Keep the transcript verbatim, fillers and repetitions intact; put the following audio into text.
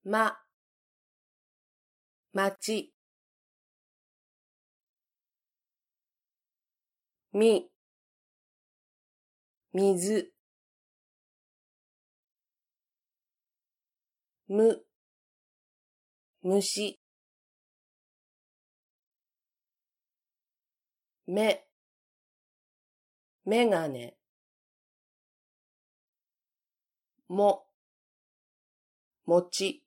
ま、まち、み、水、む、虫、め、めがね、も、もち、